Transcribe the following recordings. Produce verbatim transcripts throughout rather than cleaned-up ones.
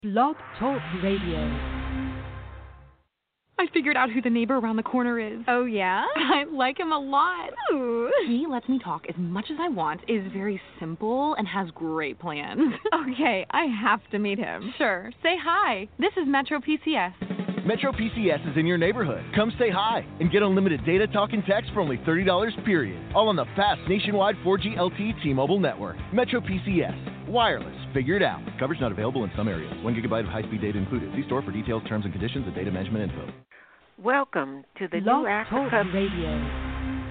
Blog Talk Radio. I figured out who the neighbor around the corner is. Oh, yeah? I like him a lot. Ooh. He lets me talk as much as I want, is very simple, and has great plans. Okay, I have to meet him. Sure. Say hi. This is Metro P C S. Metro P C S is in your neighborhood. Come say hi and get unlimited data, talk, and text for only thirty dollars period. All on the fast nationwide four G L T E T-Mobile network. Metro P C S. Wireless. Figure it out. Coverage not available in some areas. One gigabyte of high-speed data included. See store for details, terms, and conditions, and data management info. Welcome to the Blog New Africa Talk Radio.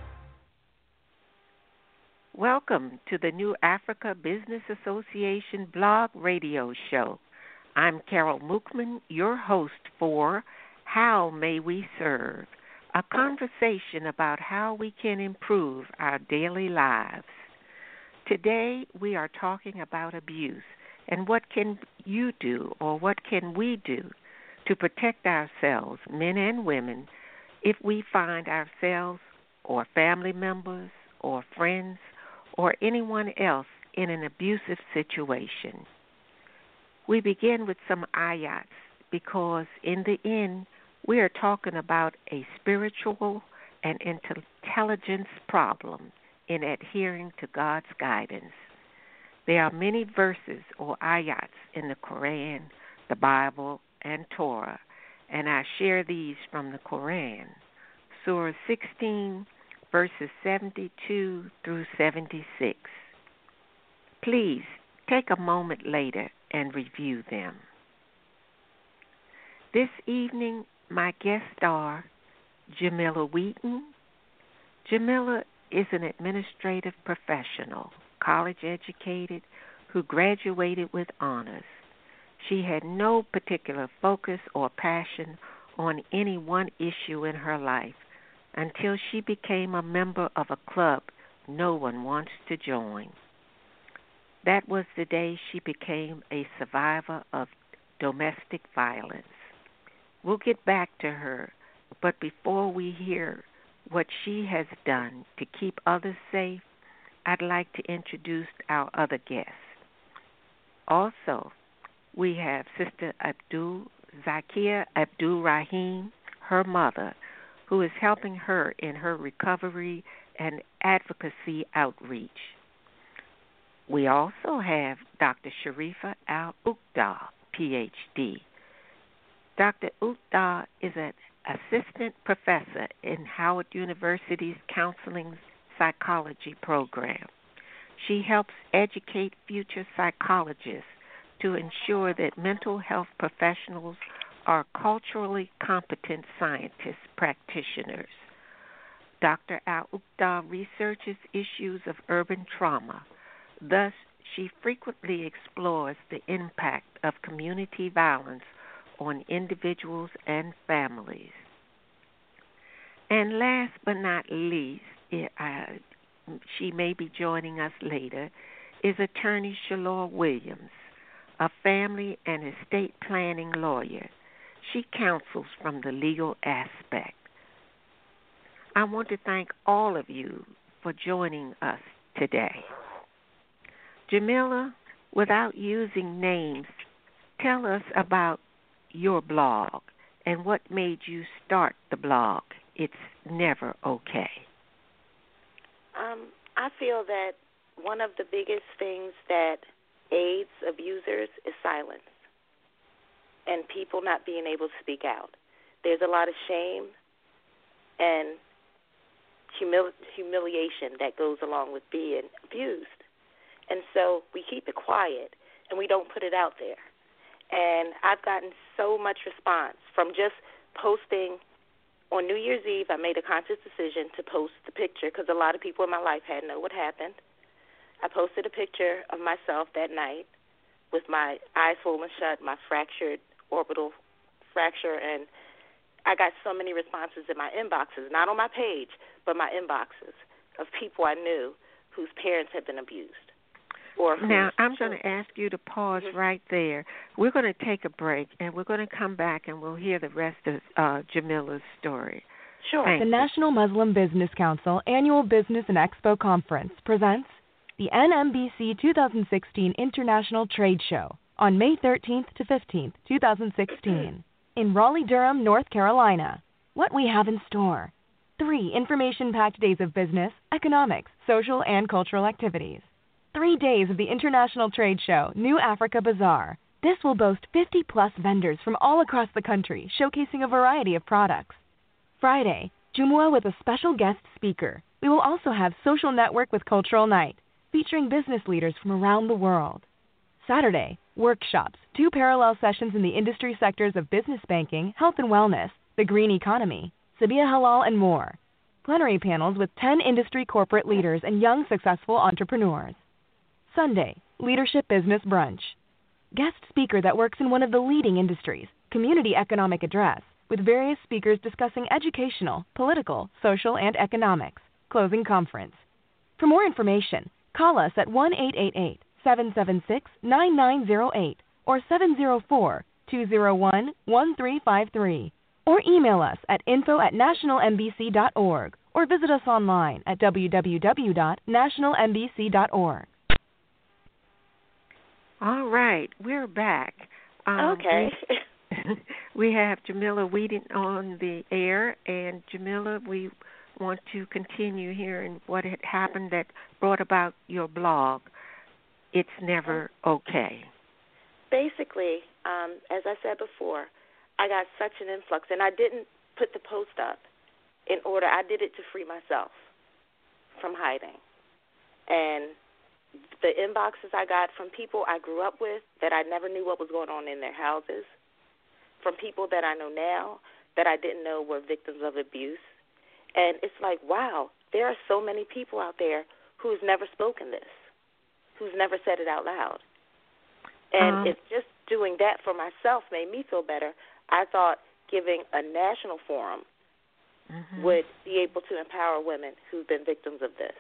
Welcome to the New Africa Business Association blog radio show. I'm Carol Mookman, your host for How May We Serve, a conversation about how we can improve our daily lives. Today we are talking about abuse and what can you do or what can we do to protect ourselves, men and women, if we find ourselves or family members or friends or anyone else in an abusive situation. We begin with some ayats because in the end, we are talking about a spiritual and intelligence problem in adhering to God's guidance. There are many verses or ayats in the Quran, the Bible, and Torah, and I share these from the Quran, Surah sixteen, verses seventy-two through seventy-six. Please take a moment later and review them. This evening, my guests are Jamila Wheaton. Jamila is an administrative professional, college educated, who graduated with honors. She had no particular focus or passion on any one issue in her life until she became a member of a club no one wants to join. That was the day she became a survivor of domestic violence. We'll get back to her, but before we hear what she has done to keep others safe, I'd like to introduce our other guests. Also, we have Sister Abdul Zakia Abdul Rahim, her mother, who is helping her in her recovery and advocacy outreach. We also have Doctor Sharifa Al-Uqda, P H D. Doctor Uqda is an assistant professor in Howard University's counseling psychology program. She helps educate future psychologists to ensure that mental health professionals are culturally competent scientist practitioners. Doctor Al-Uqda researches issues of urban trauma. Thus, she frequently explores the impact of community violence on individuals and families. And last but not least, it, uh, she may be joining us later, is attorney Shalor Williams, a family and estate planning lawyer. She counsels from the legal aspect. I want to thank all of you for joining us today. Jamila, without using names, tell us about your blog and what made you start the blog, It's Never Okay. Um, I feel that one of the biggest things that aids abusers is silence and people not being able to speak out. There's a lot of shame and humili- humiliation that goes along with being abused. And so we keep it quiet and we don't put it out there. And I've gotten so much response from just posting. On New Year's Eve, I made a conscious decision to post the picture because a lot of people in my life hadn't known what happened. I posted a picture of myself that night with my eyes swollen shut, my fractured orbital fracture, and I got so many responses in my inboxes, not on my page, but my inboxes of people I knew whose parents had been abused. Or now, I'm going to ask you to pause mm-hmm. right there. We're going to take a break, and we're going to come back, and we'll hear the rest of uh, Jamila's story. Sure. Thank the you. National Muslim Business Council Annual Business and Expo Conference presents the N M B C two thousand sixteen International Trade Show, on May thirteenth to fifteenth, twenty sixteen, in Raleigh-Durham, North Carolina. What we have in store. Three information-packed days of business, economics, social, and cultural activities. Three days of the international trade show, New Africa Bazaar. This will boast fifty-plus vendors from all across the country, showcasing a variety of products. Friday, Jumua with a special guest speaker. We will also have Social Network with Cultural Night, featuring business leaders from around the world. Saturday, workshops, two parallel sessions in the industry sectors of business banking, health and wellness, the green economy, Sabia Halal, and more. Plenary panels with ten industry corporate leaders and young successful entrepreneurs. Sunday, leadership business brunch. Guest speaker that works in one of the leading industries, community economic address, with various speakers discussing educational, political, social, and economics. Closing conference. For more information, call us at one eight eight eight, seven seven six, nine nine zero eight or seven zero four, two zero one, one three five three, or email us at info at national m b c dot org or visit us online at w w w dot national m b c dot org. All right, we're back. Um, okay. We, we have Jamila Whedon on the air, and Jamila, we want to continue hearing what had happened that brought about your blog, It's Never Okay. Basically, um, as I said before, I got such an influx, and I didn't put the post up in order. I did it to free myself from hiding. And the inboxes I got from people I grew up with that I never knew what was going on in their houses, from people that I know now that I didn't know were victims of abuse. And it's like, wow, there are so many people out there who's never spoken this, who's never said it out loud. And um, if just doing that for myself made me feel better, I thought giving a national forum mm-hmm. would be able to empower women who've been victims of this.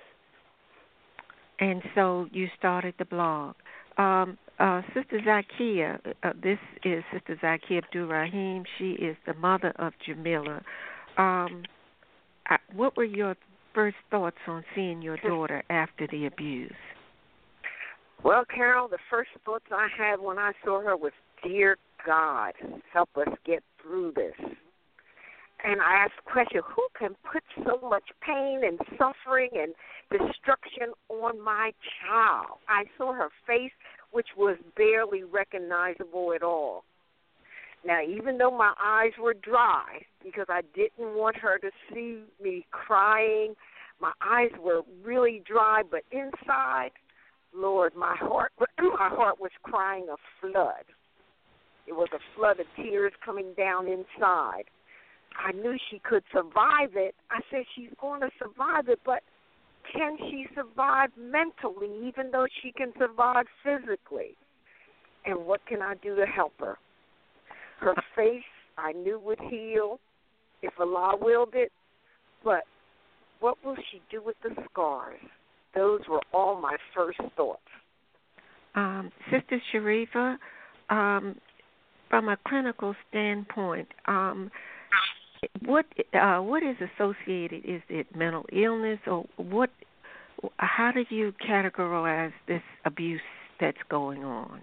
And so you started the blog. Um, uh, Sister Zakia, uh, this is Sister Zakia Abdul-Rahim. She is the mother of Jamila. Um, I, what were your first thoughts on seeing your daughter after the abuse? Well, Carol, the first thoughts I had when I saw her was, dear God, help us get through this. And I asked the question, who can put so much pain and suffering and destruction on my child? I saw her face, which was barely recognizable at all. Now, even though my eyes were dry, because I didn't want her to see me crying, my eyes were really dry, but inside, Lord, my heart, my heart was crying a flood. It was a flood of tears coming down inside. I knew she could survive it. I said, she's going to survive it, but can she survive mentally, even though she can survive physically? And what can I do to help her? Her face, I knew would heal if Allah willed it, but what will she do with the scars? Those were all my first thoughts. Um, Sister Sharifa, um, from a clinical standpoint, um, what uh, what is associated? Is it mental illness, or what? How do you categorize this abuse that's going on?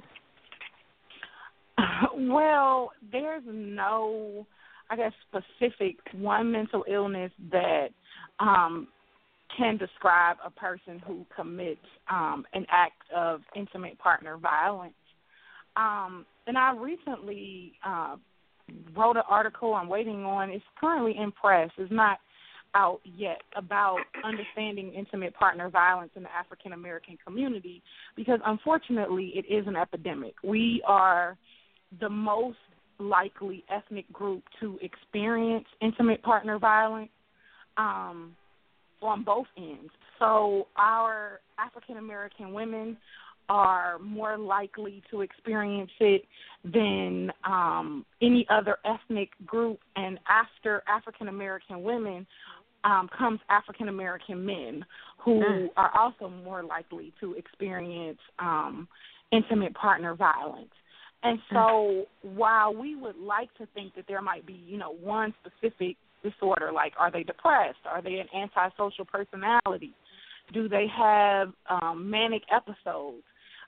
Well, there's no, I guess, specific one mental illness that um, can describe a person who commits um, an act of intimate partner violence. Um, and I recently uh, wrote an article I'm waiting on. It's currently in press. It's not out yet, about understanding intimate partner violence in the African American community, because unfortunately it is an epidemic. We are the most likely ethnic group to experience intimate partner violence um, on both ends. So our African American women are more likely to experience it than um, any other ethnic group, and after African American women um, comes African American men, who mm. are also more likely to experience um, intimate partner violence. And so while we would like to think that there might be, you know, one specific disorder, like are they depressed? Are they an antisocial personality? Do they have um, manic episodes?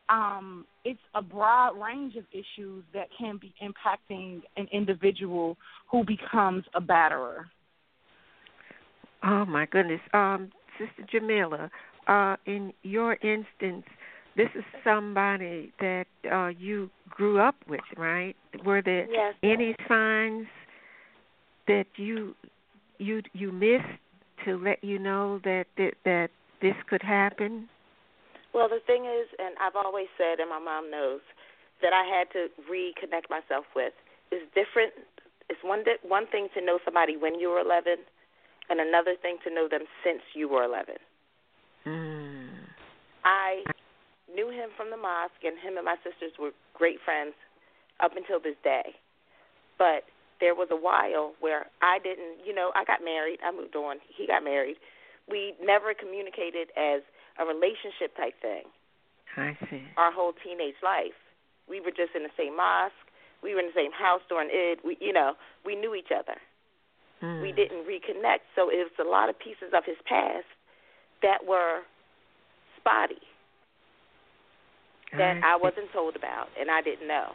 um, it's a broad range of issues that can be impacting an individual who becomes a batterer. Oh, my goodness. Um, Sister Jamila, uh, in your instance, this is somebody that uh, you grew up with, right? Were there yes. any signs that you you you missed to let you know that, that that this could happen? Well, the thing is, and I've always said, and my mom knows, that I had to reconnect myself with. It's different. It's one di- one thing to know somebody when you were eleven, and another thing to know them since you were eleven. Mm. I knew him from the mosque, and him and my sisters were great friends up until this day. But there was a while where I didn't, you know, I got married. I moved on. He got married. We never communicated as a relationship type thing. I see. Our whole teenage life. We were just in the same mosque. We were in the same house during Eid. We, you know, we knew each other. Mm. We didn't reconnect. So it was a lot of pieces of his past that were spotty that I, I wasn't told about and I didn't know.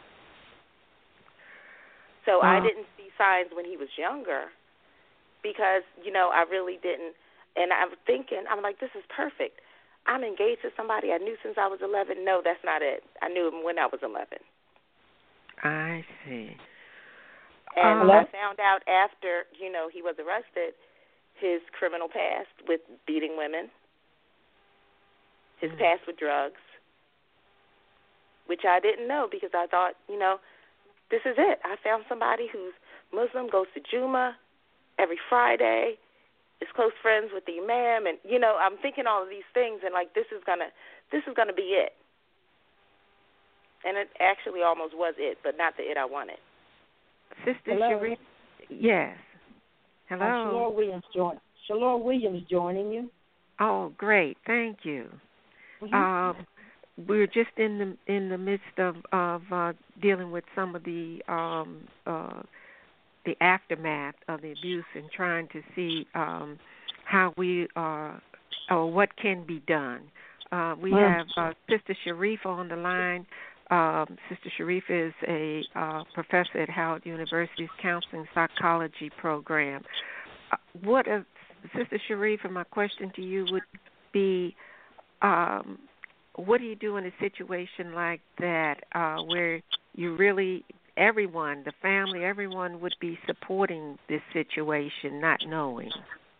So well, I didn't see signs when he was younger because, you know, I really didn't. And I'm thinking, I'm like, this is perfect. I'm engaged to somebody I knew since I was eleven. No, that's not it. I knew him when I was eleven. I see. And um, I found out after, you know, he was arrested, his criminal past with beating women, his mm. past with drugs, which I didn't know because I thought, you know, this is it. I found somebody who's Muslim, goes to Juma every Friday, is close friends with the imam, and you know, I'm thinking all of these things, and like this is gonna, this is gonna be it. And it actually almost was it, but not the it I wanted. Sister Sharif, yes. Hello. Uh, Shalor Williams join. Shalor Williams joining you. Oh, great! Thank you. Mm-hmm. Um, we're just in the in the midst of of uh, dealing with some of the um, uh, the aftermath of the abuse and trying to see um, how we are or what can be done. Uh, we mm. have uh, Sister Sharif on the line. Um, Sister Sharif is a uh, professor at Howard University's Counseling Psychology program. Uh, what, a, Sister Sharif, and my question to you would be, um, what do you do in a situation like that uh, where you really, everyone, the family, everyone would be supporting this situation, not knowing?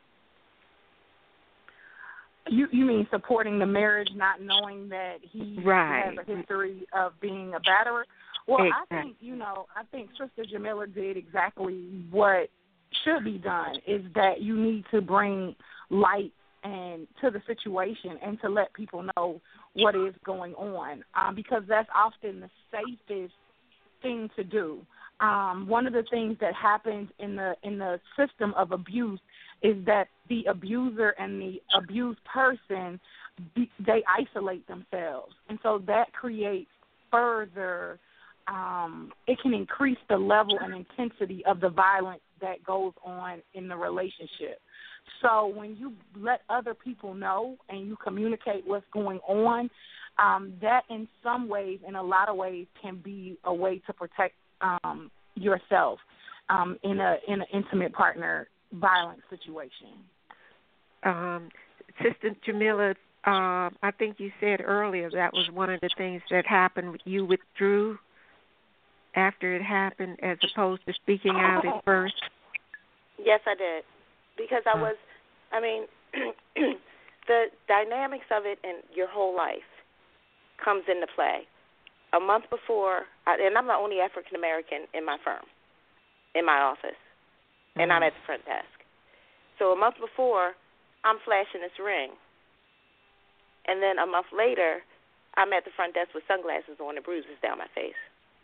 You you mean supporting the marriage, not knowing that he right. has a history of being a batterer? Well, exactly. I think, you know, I think Sister Jamila did exactly what should be done, is that you need to bring light and to the situation and to let people know what is going on, um, because that's often the safest thing to do. Um, one of the things that happens in the in the system of abuse is that the abuser and the abused person, they isolate themselves. And so that creates further, um, it can increase the level and intensity of the violence that goes on in the relationship. So when you let other people know and you communicate what's going on, um, that in some ways, in a lot of ways, can be a way to protect um, yourself um, in a in an intimate partner violence situation. Um, Sister Jamila, uh, I think you said earlier that was one of the things that happened. You withdrew after it happened as opposed to speaking out at first. Yes, I did. Because I was, I mean, the dynamics of it in your whole life comes into play. A month before, and I'm the only African American in my firm, in my office, and I'm at the front desk. So a month before, I'm flashing this ring. And then a month later, I'm at the front desk with sunglasses on and bruises down my face.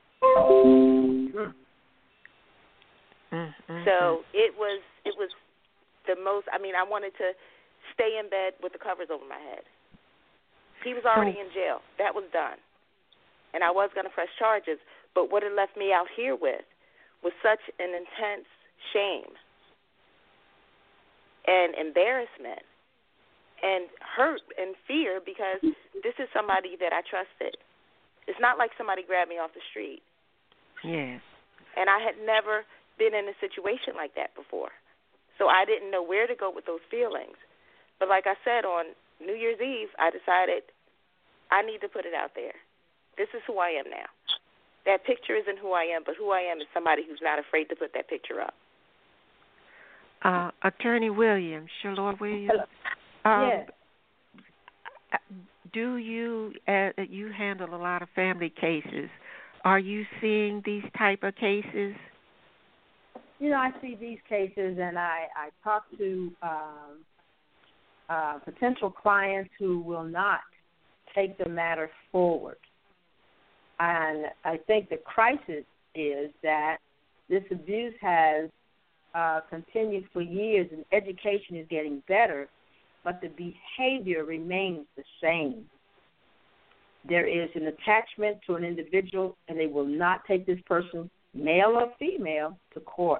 Mm-hmm. So it was it was the most, I mean, I wanted to stay in bed with the covers over my head. He was already in jail. That was done. And I was going to press charges, but what it left me out here with was such an intense shame and embarrassment and hurt and fear, because this is somebody that I trusted It's not like somebody grabbed me off the street. Yes. And I had never been in a situation like that before. So I didn't know where to go with those feelings. But like I said, on New Year's Eve, I decided I need to put it out there. This is who I am now. That picture isn't who I am, but who I am is somebody who's not afraid to put that picture up. Uh, Attorney Williams, Shalor Williams. Um, yes. Do you, uh, you handle a lot of family cases. Are you seeing these type of cases? You know, I see these cases, and I, I talk to um, uh, potential clients who will not take the matter forward. And I think the crisis is that this abuse has uh, continued for years, and education is getting better, but the behavior remains the same. There is an attachment to an individual, and they will not take this person, male or female, to court.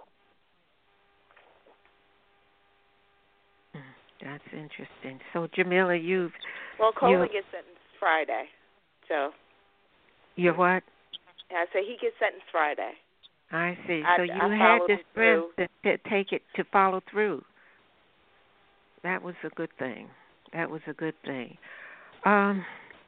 That's interesting. So, Jamila, you've... Well, Coley you, gets sentenced Friday, so... You're what? I say he gets sentenced Friday. I see. I, so you I had the through. strength to, to take it, to follow through. That was a good thing. That was a good thing. Um,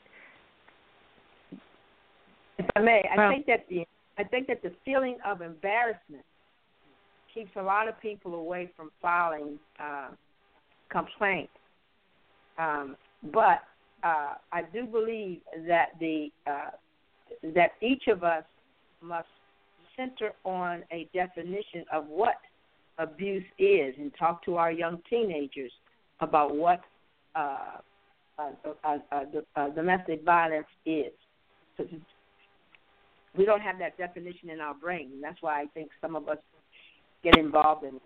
if I may, I well, think that the I think that the feeling of embarrassment keeps a lot of people away from filing uh, complaints. Um, but uh, I do believe that the uh, that each of us must center on a definition of what abuse is and talk to our young teenagers about what uh, uh, uh, uh, uh, domestic violence is. We don't have that definition in our brain, and that's why I think some of us get involved in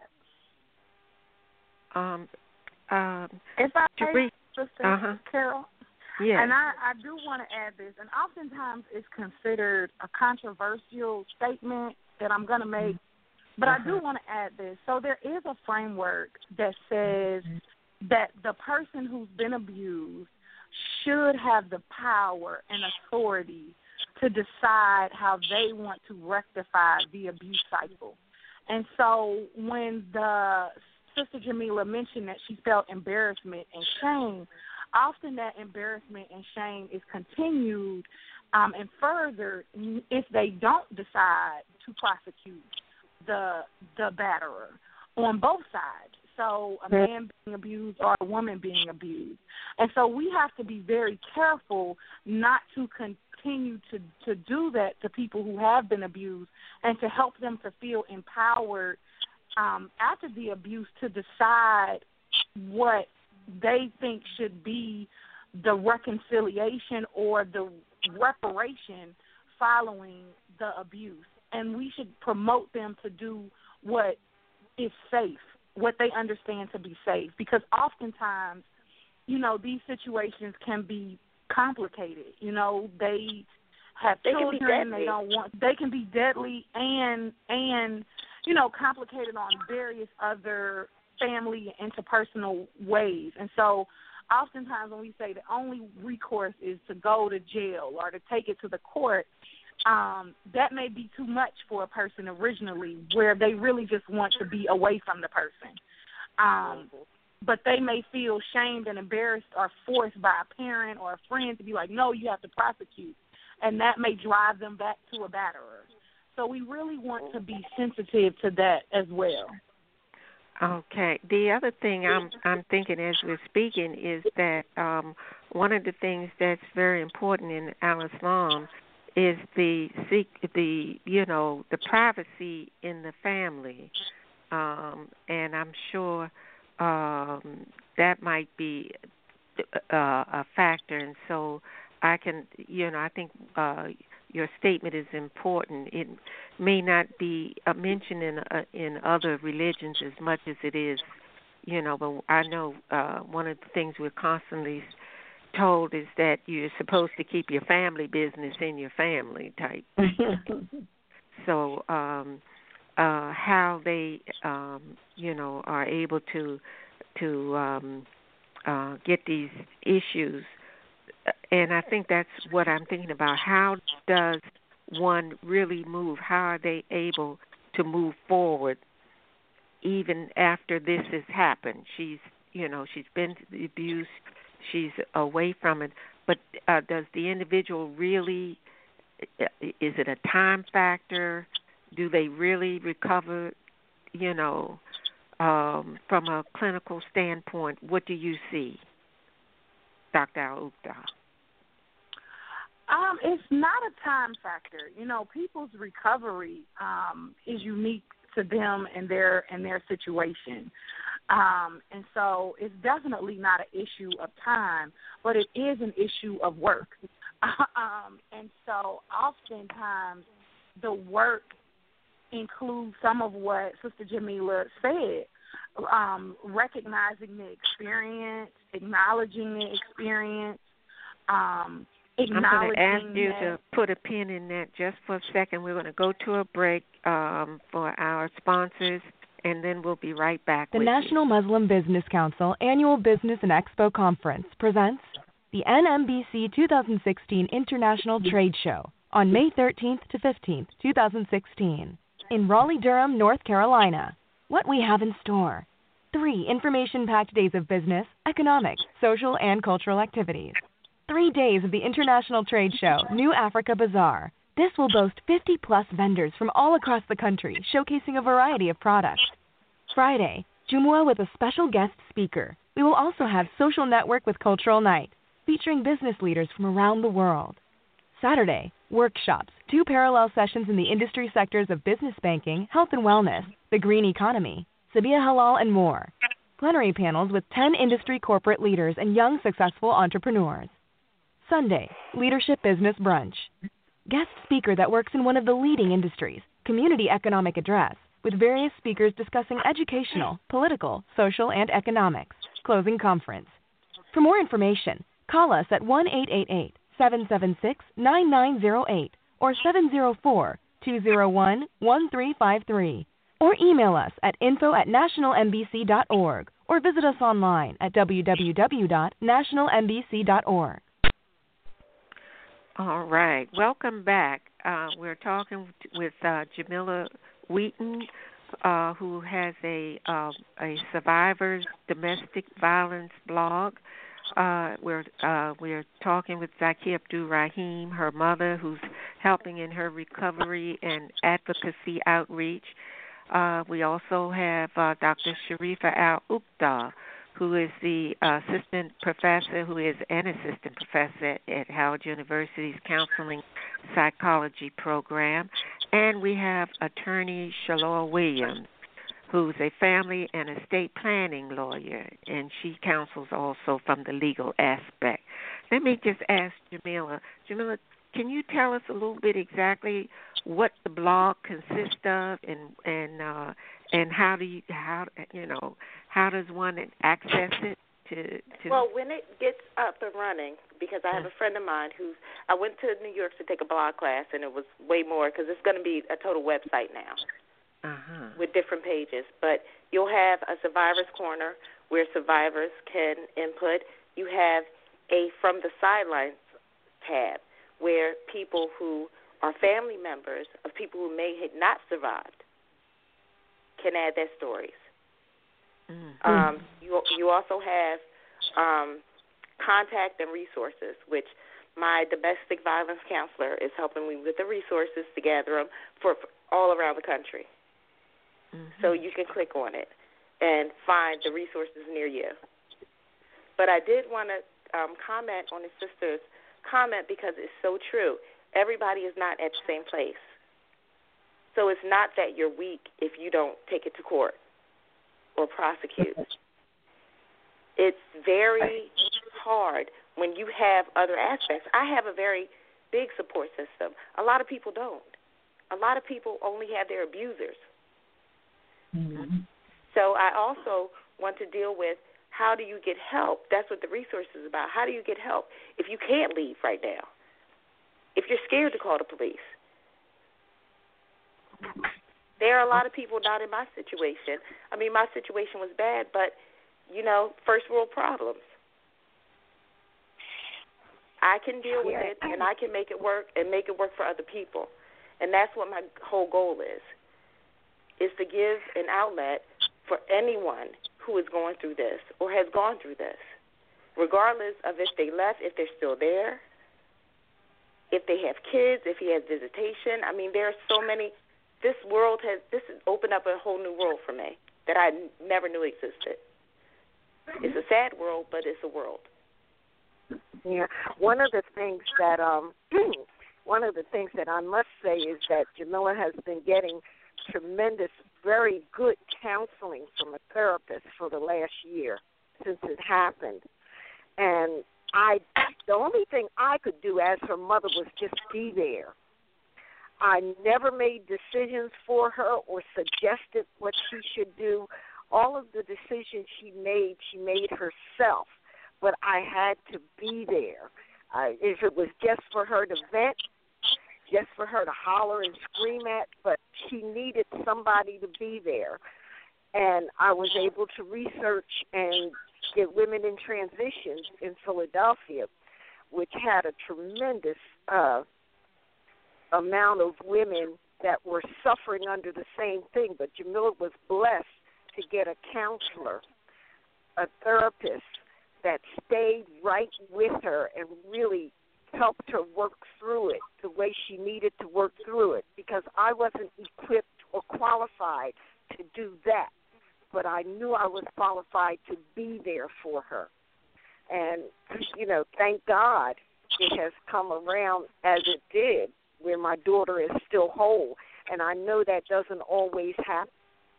that. Um, um, if I may, Sister uh-huh. Carol, yeah. And I, I do want to add this, and oftentimes it's considered a controversial statement that I'm going to make, but uh-huh. I do want to add this. So there is a framework that says that the person who's been abused should have the power and authority to decide how they want to rectify the abuse cycle. And so when the Sister Jamila mentioned that she felt embarrassment and shame, often that embarrassment and shame is continued um, and further if they don't decide to prosecute the the batterer on both sides. So a man being abused or a woman being abused. And so we have to be very careful not to continue to, to do that to people who have been abused and to help them to feel empowered um, after the abuse to decide what they think should be the reconciliation or the reparation following the abuse. And we should promote them to do what is safe, what they understand to be safe. Because oftentimes, you know, these situations can be complicated. You know, they have they children, they don't want, they can be deadly and, and, you know, complicated on various other family and interpersonal ways. And so oftentimes when we say the only recourse is to go to jail or to take it to the court, um, that may be too much for a person originally where they really just want to be away from the person. Um, but they may feel shamed and embarrassed or forced by a parent or a friend to be like, no, you have to prosecute. And that may drive them back to a batterer. So we really want to be sensitive to that as well. Okay. The other thing I'm I'm thinking as we're speaking is that um, one of the things that's very important in al-Islam is the the you know the privacy in the family, um, and I'm sure um, that might be uh, a factor. And so I can you know I think. Uh, Your statement is important. It may not be a mention in uh, in other religions as much as it is, you know. But I know uh, one of the things we're constantly told is that you're supposed to keep your family business in your family type. So um, uh, how they, um, you know, are able to to um, uh, get these issues and I think that's what I'm thinking about. How does one really move? How are they able to move forward even after this has happened? She's, you know, she's been to the abuse, she's away from it, but uh, does the individual really, is it a time factor? Do they really recover, you know, um, from a clinical standpoint? What do you see, Doctor Al-Uqda? Um, it's not a time factor. You know, people's recovery um, is unique to them and their and their situation. Um, and so it's definitely not an issue of time, but it is an issue of work. um, and so oftentimes the work includes some of what Sister Jamila said, um, recognizing the experience, acknowledging the experience, um, I'm going to ask you that. to put a pin in that just for a second. We're going to go to a break um, for our sponsors, and then we'll be right back The with National you. Muslim Business Council Annual Business and Expo Conference presents the N M B C twenty sixteen International Trade Show on May thirteenth to fifteenth, twenty sixteen, in Raleigh-Durham, North Carolina. What we have in store. Three information-packed days of business, economic, social, and cultural activities. Three days of the International Trade Show, New Africa Bazaar. This will boast fifty-plus vendors from all across the country, showcasing a variety of products. Friday, Jumu'ah with a special guest speaker. We will also have Social Network with Cultural Night, featuring business leaders from around the world. Saturday, workshops, two parallel sessions in the industry sectors of business banking, health and wellness, the green economy, Sabia Halal, and more. Plenary panels with ten industry corporate leaders and young successful entrepreneurs. Sunday, Leadership Business Brunch. Guest speaker that works in one of the leading industries, Community Economic Address, with various speakers discussing educational, political, social, and economics. Closing conference. For more information, call us at one eight eight eight, seven seven six, nine nine zero eight or seven zero four, two zero one, one three five three, or email us at info at national m b c dot org or visit us online at w w w dot national m b c dot org. All right. Welcome back. Uh, we're talking with uh, Jamila Wheaton, uh, who has a uh, a survivors domestic violence blog. Uh, we're uh, we're talking with Zakia Abdul Rahim, her mother, who's helping in her recovery and advocacy outreach. Uh, we also have uh, Doctor Sharifa Al-Uqda, who is the uh, assistant professor, who is an assistant professor at Howard University's Counseling Psychology program. And we have attorney Shaloa Williams, who's a family and estate planning lawyer, and she counsels also from the legal aspect. Let me just ask Jamila. Jamila, can you tell us a little bit exactly what the blog consists of, and and uh, and how do you how you know how does one access it to, to Well, when it gets up and running, because I have a friend of mine who's I went to New York to take a blog class, and it was way more because it's going to be a total website now. Uh-huh. With different pages. But you'll have a Survivors Corner where survivors can input. You have a From the Sidelines tab where people who are family members of people who may have not survived can add their stories. Mm-hmm. Um, you, you also have um, contact and resources, which my domestic violence counselor is helping me with the resources to gather them for, for all around the country. Mm-hmm. So you can click on it and find the resources near you. But I did want to um, comment on the sister's comment because it's so true. Everybody is not at the same place. So it's not that you're weak if you don't take it to court or prosecute. It's very hard when you have other aspects. I have a very big support system. A lot of people don't. A lot of people only have their abusers. Mm-hmm. So I also want to deal with how do you get help? That's what the resource is about. How do you get help if you can't leave right now? If you're scared to call the police? There are a lot of people not in my situation. I mean, my situation was bad, but, you know, first world problems. I can deal with Yeah. it, and I can make it work and make it work for other people. And that's what my whole goal is, is to give an outlet for anyone who is going through this or has gone through this, regardless of if they left, if they're still there, if they have kids, if he has visitation. I mean, there are so many. This world has, this has opened up a whole new world for me that I never knew existed. It's a sad world, but it's a world. Yeah. One of the things that um, one of the things that I must say is that Jamila has been getting tremendous, very good counseling from a therapist for the last year since it happened. And I, the only thing I could do as her mother was just be there. I never made decisions for her or suggested what she should do. All of the decisions she made, she made herself. But I had to be there. I, if it was just for her to vent, just for her to holler and scream at, but she needed somebody to be there. And I was able to research and get Women in Transition in Philadelphia, which had a tremendous uh, amount of women that were suffering under the same thing. But Jamila was blessed to get a counselor, a therapist that stayed right with her and really helped her work through it the way she needed to work through it, because I wasn't equipped or qualified to do that. But I knew I was qualified to be there for her. And, you know, thank God it has come around as it did, where my daughter is still whole. And I know that doesn't always happen.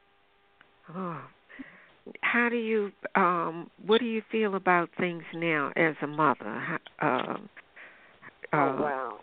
Oh. How do you, um, what do you feel about things now as a mother? Uh, oh, wow.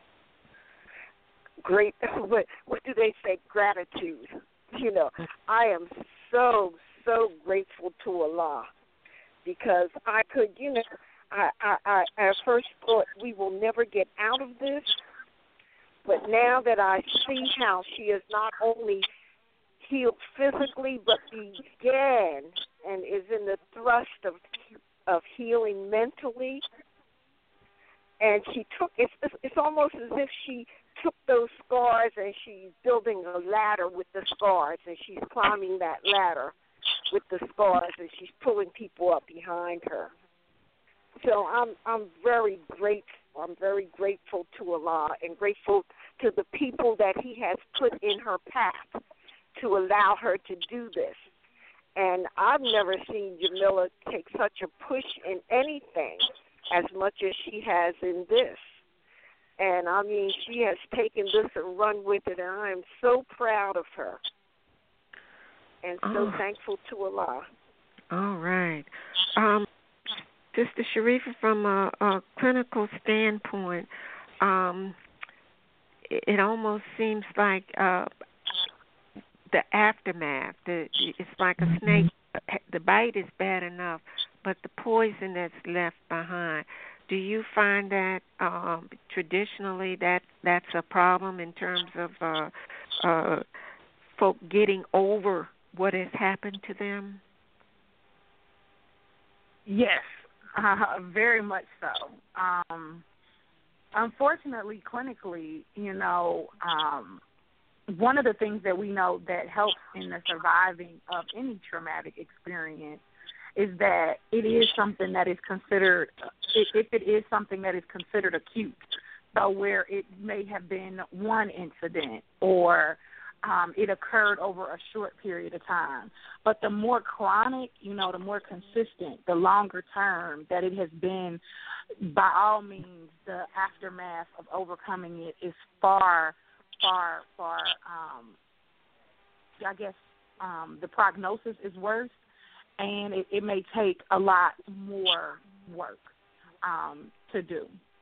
Great. What, what do they say? Gratitude. You know, I am so, so grateful to Allah, because I could, you know, I, I, I at first thought we will never get out of this, but now that I see how she is not only healed physically, but began and is in the thrust of of healing mentally, and she took it's it's almost as if she took those scars and she's building a ladder with the scars, and she's climbing that ladder with the scars, and she's pulling people up behind her. So I'm I'm very grateful. I'm very grateful to Allah and grateful to the people that He has put in her path to allow her to do this. And I've never seen Jamila take such a push in anything as much as she has in this. And, I mean, she has taken this and run with it, and I am so proud of her and so oh. thankful to Allah. All right. Um, Sister Sharifa, from a, a clinical standpoint, um, it, it almost seems like uh, the aftermath, the, it's like a snake. The bite is bad enough, but the poison that's left behind, do you find that um, traditionally that that's a problem in terms of uh, uh, folk getting over what has happened to them? Yes, uh, very much so. Um, unfortunately, clinically, you know, um, one of the things that we know that helps in the surviving of any traumatic experience is that it is something that is considered, if it is something that is considered acute, so where it may have been one incident or um, it occurred over a short period of time. But the more chronic, you know, the more consistent, the longer term that it has been, by all means, the aftermath of overcoming it is far, far, far, um, I guess um, the prognosis is worse. And it, it may take a lot more work um, to do.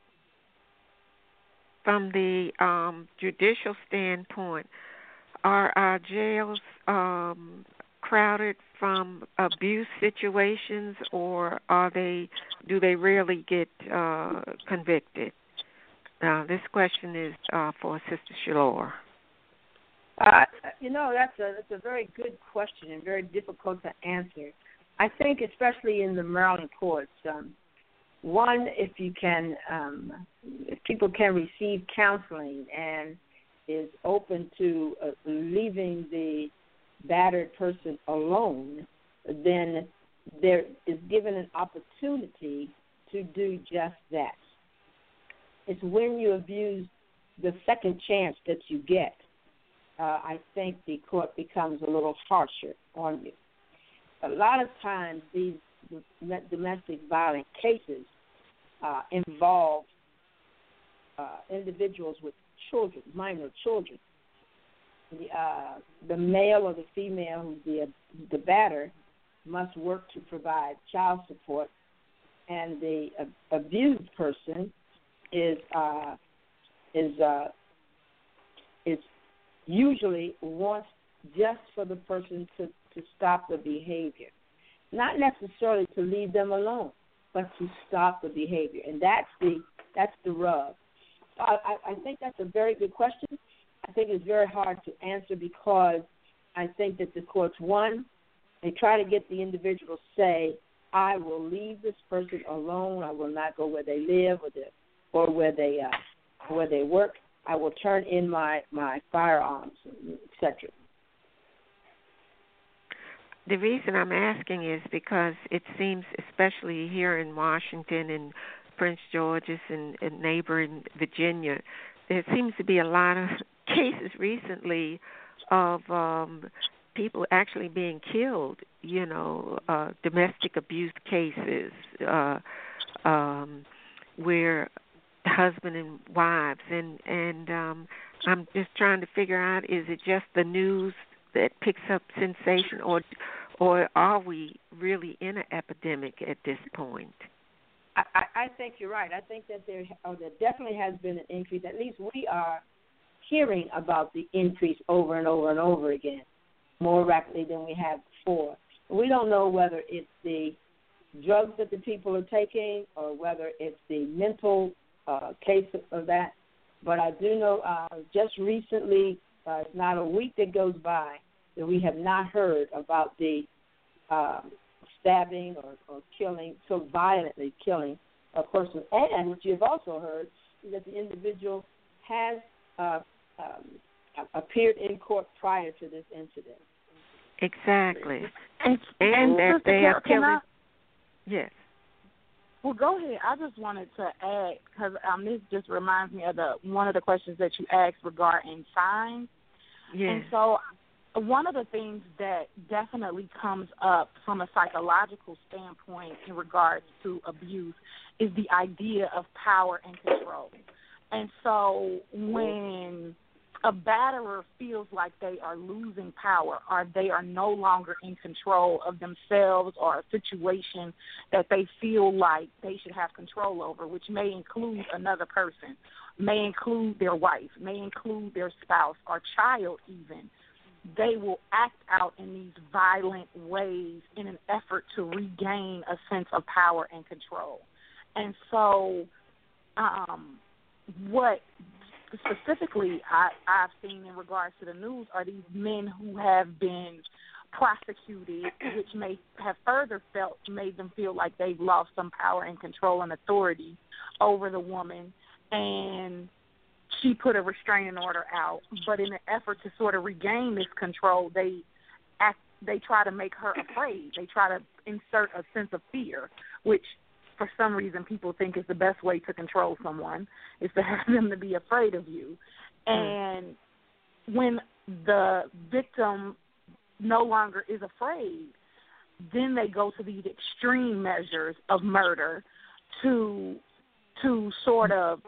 From the um, judicial standpoint, are our jails um, crowded from abuse situations, or are they? Do they rarely get uh, convicted? Now, this question is uh, for Sister Shalor. Uh, you know, that's a that's a very good question and very difficult to answer. I think, especially in the Maryland courts, um, one, if you can, um, if people can receive counseling and is open to uh, leaving the battered person alone, then there is given an opportunity to do just that. It's when you abuse the second chance that you get, uh, I think the court becomes a little harsher on you. A lot of times these domestic violence cases uh, involve uh, individuals with children, minor children. The, uh, the male or the female who's the, the batter must work to provide child support, and the uh, abused person is uh, is uh, is usually wants just for the person to, to stop the behavior, not necessarily to leave them alone, but to stop the behavior, and that's the that's the rub. So I, I think that's a very good question. I think it's very hard to answer because I think that the courts, one, they try to get the individual to say, I will leave this person alone. I will not go where they live or, the, or where they uh, where they work. I will turn in my, my firearms, et cetera. The reason I'm asking is because it seems, especially here in Washington and Prince George's and, and neighboring Virginia, there seems to be a lot of cases recently of um, people actually being killed, you know, uh, domestic abuse cases uh, um, where husband and wives, and, and um, I'm just trying to figure out, is it just the news that picks up sensation, or or are we really in an epidemic at this point? I, I think you're right. I think that there, oh, there definitely has been an increase. At least we are hearing about the increase over and over and over again, more rapidly than we have before. We don't know whether it's the drugs that the people are taking or whether it's the mental uh, case of that. But I do know uh, just recently, uh, it's not a week that goes by that we have not heard about the um, stabbing or, or killing, so violently killing a person. And what you've also heard is that the individual has uh, um, appeared in court prior to this incident. Exactly. And, and, and that they are killing. I, yes. Well, go ahead. I just wanted to add, because um, this just reminds me of the one of the questions that you asked regarding signs. Yes. And so one of the things that definitely comes up from a psychological standpoint in regards to abuse is the idea of power and control. And so when a batterer feels like they are losing power or they are no longer in control of themselves or a situation that they feel like they should have control over, which may include another person, may include their wife, may include their spouse or child even, they will act out in these violent ways in an effort to regain a sense of power and control. And so um, what specifically I, I've seen in regards to the news are these men who have been prosecuted, which may have further felt, made them feel like they've lost some power and control and authority over the woman, and she put a restraining order out. But in an effort to sort of regain this control, they act, they try to make her afraid. They try to insert a sense of fear, which for some reason people think is the best way to control someone, is to have them to be afraid of you. And when the victim no longer is afraid, then they go to these extreme measures of murder to to sort of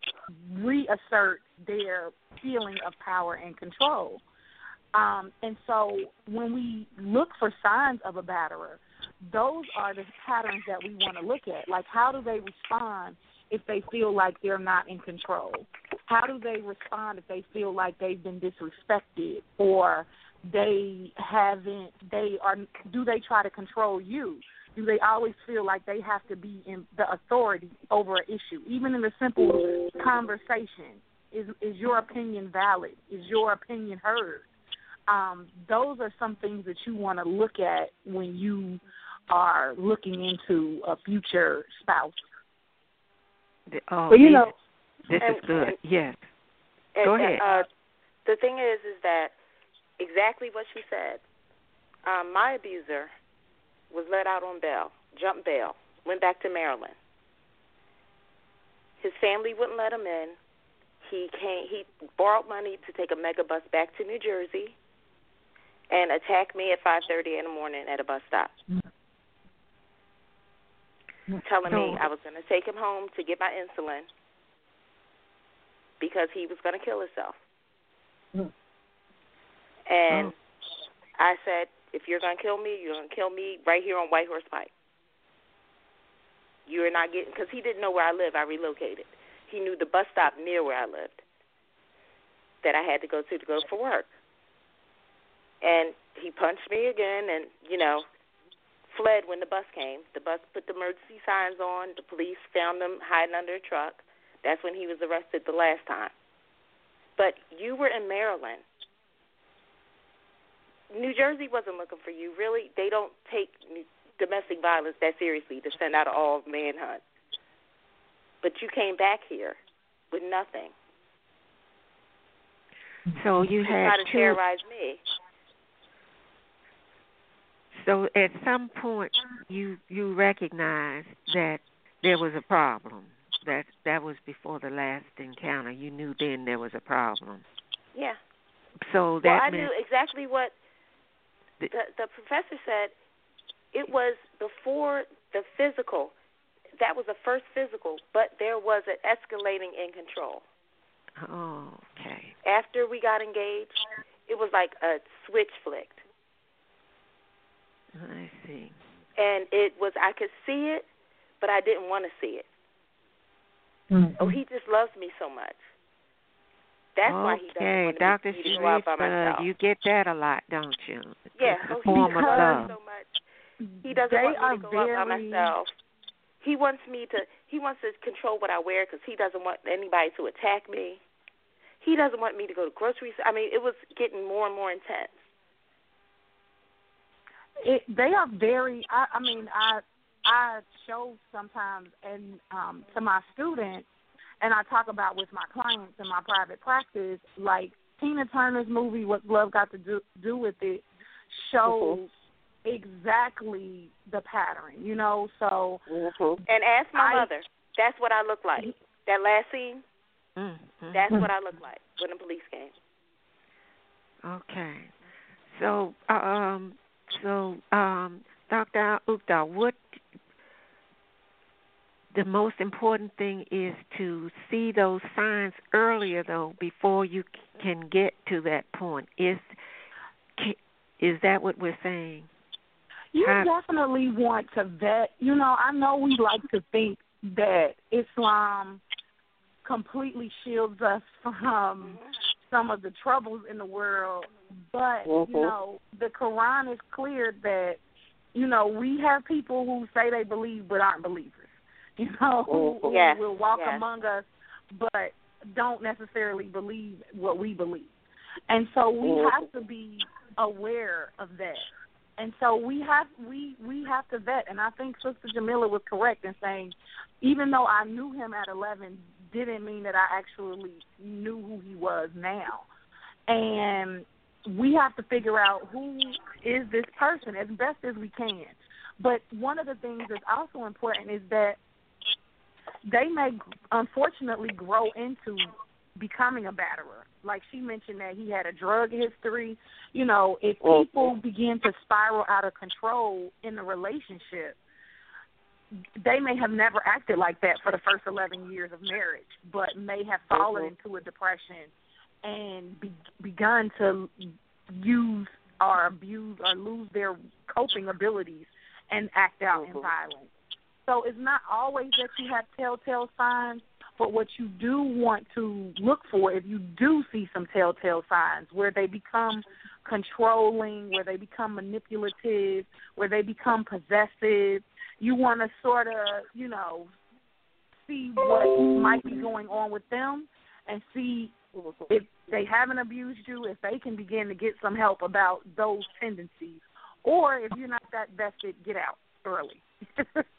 reassert their feeling of power and control. Um, and so when we look for signs of a batterer, those are the patterns that we want to look at. Like, how do they respond if they feel like they're not in control? How do they respond if they feel like they've been disrespected, or they haven't, they are, do they try to control you? Do they always feel like they have to be in the authority over an issue? Even in a simple conversation, is is your opinion valid? Is your opinion heard? Um, those are some things that you want to look at when you are looking into a future spouse The, oh, but you this, know, this and, is good. And, yes. and, Go ahead. Uh, the thing is, is that exactly what she said. Um, my abuser was let out on bail, jumped bail, went back to Maryland. His family wouldn't let him in. He came. He borrowed money to take a mega bus back to New Jersey, and attacked me at five thirty in the morning at a bus stop, telling me I was going to take him home to get my insulin because he was going to kill himself. And Oh. I said, if you're going to kill me, you're going to kill me right here on White Horse Pike. You're not getting, because he didn't know where I live. I relocated. He knew the bus stop near where I lived that I had to go to to go for work. And he punched me again and, you know, fled when the bus came. The bus put the emergency signs on. The police found them hiding under a truck. That's when he was arrested the last time. But you were in Maryland. New Jersey wasn't looking for you. Really, they don't take domestic violence that seriously to send out an all-manhunt. But you came back here with nothing. So you You had tried to two. terrorize me. So at some point, you you recognized that there was a problem. That that was before the last encounter. You knew then there was a problem. Yeah. So that well, I meant knew exactly what the, the professor said. It was before the physical. That was the first physical, but there was an escalating in control. Oh, okay. After we got engaged, it was like a switch flicked. I see. And it was, I could see it, but I didn't want to see it. Mm-hmm. Oh, he just loves me so much. That's okay, why he doesn't want Doctor me to go out by myself. You get that a lot, don't you? Yeah, it's a oh, form he of loves love. me so much. He doesn't They want me are to go out by very- myself. He wants me to. He wants to control what I wear because he doesn't want anybody to attack me. He doesn't want me to go to grocery stores. I mean, it was getting more and more intense. It, they are very. I, I mean, I I show sometimes and um, to my students, and I talk about with my clients in my private practice, like Tina Turner's movie, What Love Got to Do, do with It, shows Mm-hmm. exactly the pattern, you know. So, mm-hmm. And ask my I, mother. That's what I look like. That last scene. Mm-hmm. That's what I look like when the police came. Okay. So, um, so, um, Doctor Ukdal, what the most important thing is to see those signs earlier, though, before you can get to that point. Is is that what we're saying? You How, definitely want to vet. You know, I know we like to think that Islam completely shields us from some of the troubles in the world, but, mm-hmm. you know, the Quran is clear that, you know, we have people who say they believe but aren't believers, you know, who, who yes. will walk yes. among us but don't necessarily believe what we believe. And so we mm-hmm. have to be aware of that. And so we have we, we have to vet, and I think Sister Jamila was correct in saying, even though I knew him at eleven, didn't mean that I actually knew who he was now. And we have to figure out who is this person as best as we can. But one of the things that's also important is that they may unfortunately grow into becoming a batterer. Like she mentioned that he had a drug history. You know, if people begin to spiral out of control in the relationship, they may have never acted like that for the first eleven years of marriage, but may have fallen mm-hmm. into a depression and be, begun to use or abuse or lose their coping abilities and act out mm-hmm. in violence. So it's not always that you have telltale signs, but what you do want to look for, if you do see some telltale signs where they become controlling, where they become manipulative, where they become possessive, you want to sort of, you know, see what might be going on with them and see if they haven't abused you, if they can begin to get some help about those tendencies. Or if you're not that vested, get out early.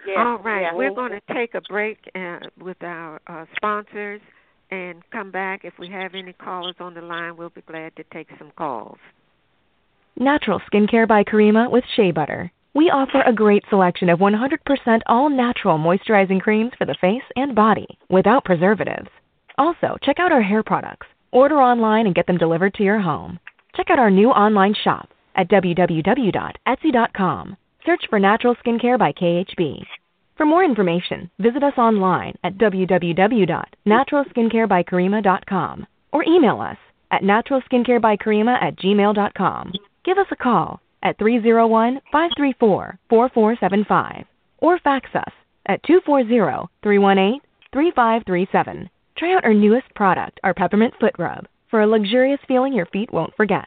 Yes, All right, yeah. we're going to take a break uh, with our uh, sponsors and come back. If we have any callers on the line, we'll be glad to take some calls. Natural Skincare by Karima with Shea Butter. We offer a great selection of one hundred percent all-natural moisturizing creams for the face and body without preservatives. Also, check out our hair products. Order online and get them delivered to your home. Check out our new online shop at w w w dot etsy dot com. Search for Natural Skincare by K H B. For more information, visit us online at w w w dot natural skincare by karima dot com or email us at natural skincare by karima at gmail dot com. Give us a call at three oh one, five three four, four four seven five or fax us at two four zero, three one eight, three five three seven. Try out our newest product, our Peppermint Foot Rub, for a luxurious feeling your feet won't forget.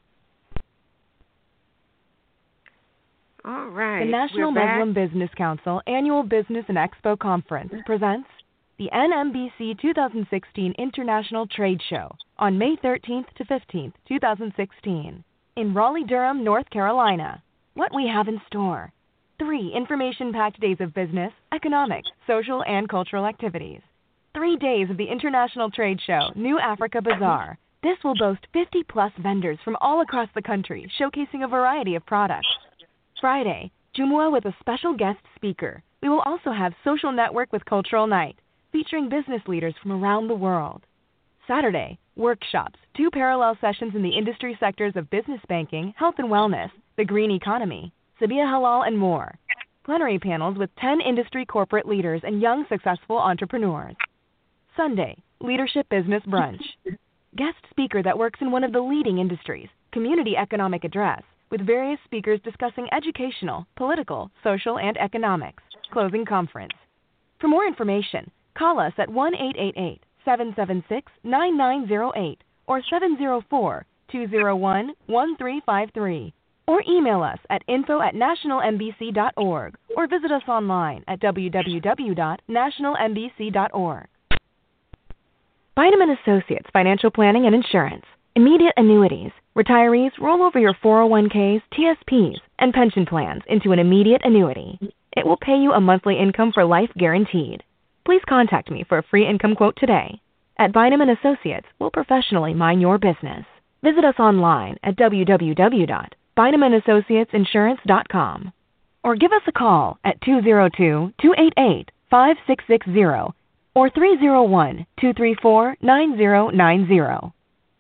All right. The National Muslim Business Council Annual Business and Expo Conference presents the N M B C twenty sixteen International Trade Show on May thirteenth to fifteenth, twenty sixteen, in Raleigh-Durham, North Carolina. What we have in store. Three information-packed days of business, economic, social, and cultural activities. Three days of the International Trade Show, New Africa Bazaar. This will boast fifty plus vendors from all across the country, showcasing a variety of products. Friday, Jumu'ah with a special guest speaker. We will also have Social Network with Cultural Night, featuring business leaders from around the world. Saturday, workshops, two parallel sessions in the industry sectors of business banking, health and wellness, the green economy, Sabia Halal, and more. Plenary panels with ten industry corporate leaders and young successful entrepreneurs. Sunday, Leadership Business Brunch. Guest speaker that works in one of the leading industries, Community Economic Address, with various speakers discussing educational, political, social, and economics. Closing conference. For more information, call us at one eight eight eight, seven seven six, nine nine zero eight or seven zero four, two zero one, one three five three. Or email us at info at national m b c dot org or visit us online at w w w dot national m b c dot org. Bynum and Associates Financial Planning and Insurance. Immediate annuities. Retirees roll over your four oh one k's, T S P's, and pension plans into an immediate annuity. It will pay you a monthly income for life guaranteed. Please contact me for a free income quote today. At Bynum and Associates, we'll professionally mind your business. Visit us online at w w w dot bynum and associates insurance dot com or give us a call at two zero two, two eight eight, five six six zero or three zero one, two three four, nine zero nine zero.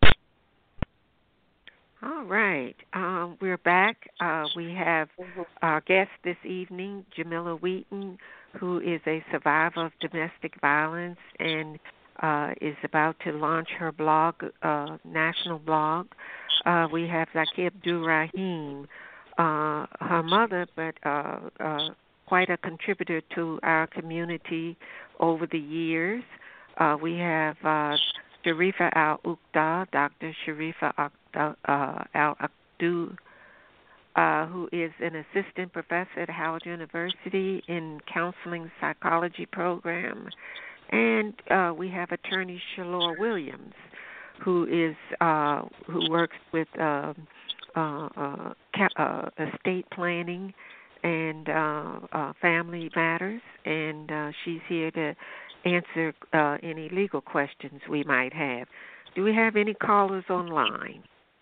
All right. Um, we're back. Uh, we have our guest this evening, Jamila Wheaton, who is a survivor of domestic violence and uh, is about to launch her blog, uh, national blog. Uh, we have Zaki Abdul-Rahim, uh, her mother, but uh, uh, quite a contributor to our community over the years. Uh, we have uh, Sharifa Al-Uqda, Doctor Sharifa uh, Al-Uqda, uh, who is an assistant professor at Howard University in counseling psychology program. And uh, we have attorney Shalor Williams, who is uh, who works with uh, uh, uh, uh, estate planning and uh, uh, family matters, and uh, she's here to answer uh, any legal questions we might have. Do we have any callers online?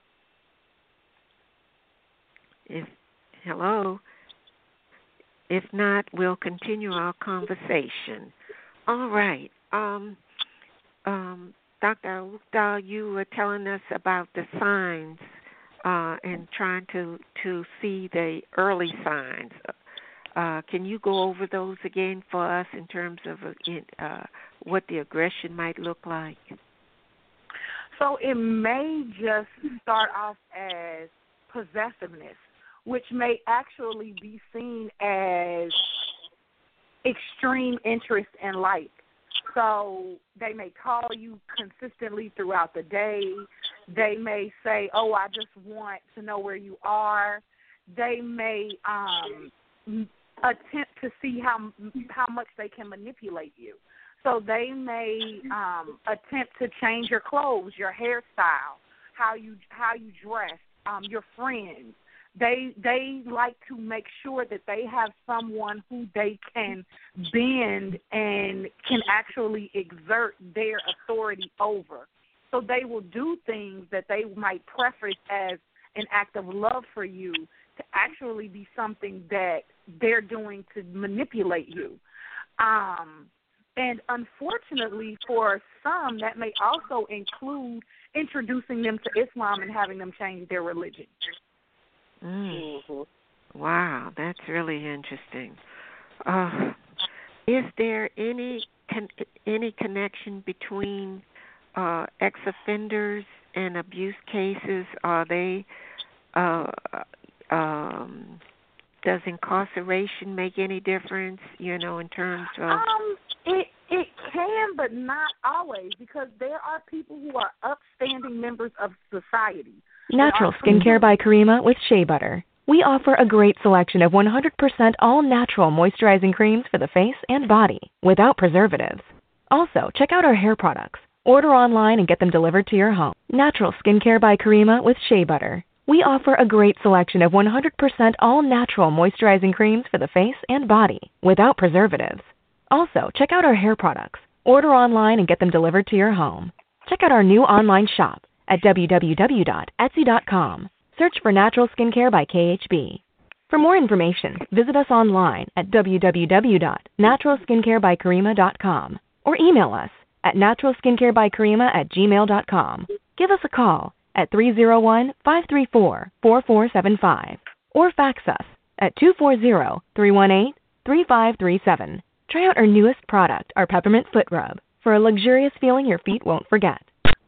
If hello. If not, we'll continue our conversation. All right. Um, um, Doctor Uqda, you were telling us about the signs uh, and trying to, to see the early signs. Uh, can you go over those again for us in terms of uh, what the aggression might look like? So it may just start off as possessiveness, which may actually be seen as extreme interest in life. So they may call you consistently throughout the day. They may say, oh, I just want to know where you are. They may um, attempt to see how how much they can manipulate you. So they may um, attempt to change your clothes, your hairstyle, how you how you dress, um, your friends. They they like to make sure that they have someone who they can bend and can actually exert their authority over. So they will do things that they might preface as an act of love for you to actually be something that they're doing to manipulate you. Um, and unfortunately for some, that may also include introducing them to Islam and having them change their religion. Mm. Wow, that's really interesting. Uh, is there any con- any connection between uh, ex-offenders and abuse cases? Are they uh, um, does incarceration make any difference? You know, in terms of um, it it can, but not always, because there are people who are upstanding members of society. Natural Skincare by Karima with Shea Butter. We offer a great selection of one hundred percent all-natural moisturizing creams for the face and body without preservatives. Also, check out our hair products. Order online and get them delivered to your home. Natural Skincare by Karima with Shea Butter. We offer a great selection of one hundred percent all-natural moisturizing creams for the face and body without preservatives. Also, check out our hair products. Order online and get them delivered to your home. Check out our new online shop at w w w dot etsy dot com. Search for Natural Skincare by K H B. For more information, visit us online at w w w dot natural skincare by karima dot com or email us at natural skincare by karima at gmail dot com. Give us a call at three oh one, five three four, four four seven five or fax us at two four zero, three one eight, three five three seven. Try out our newest product, our Peppermint Foot Rub, for a luxurious feeling your feet won't forget.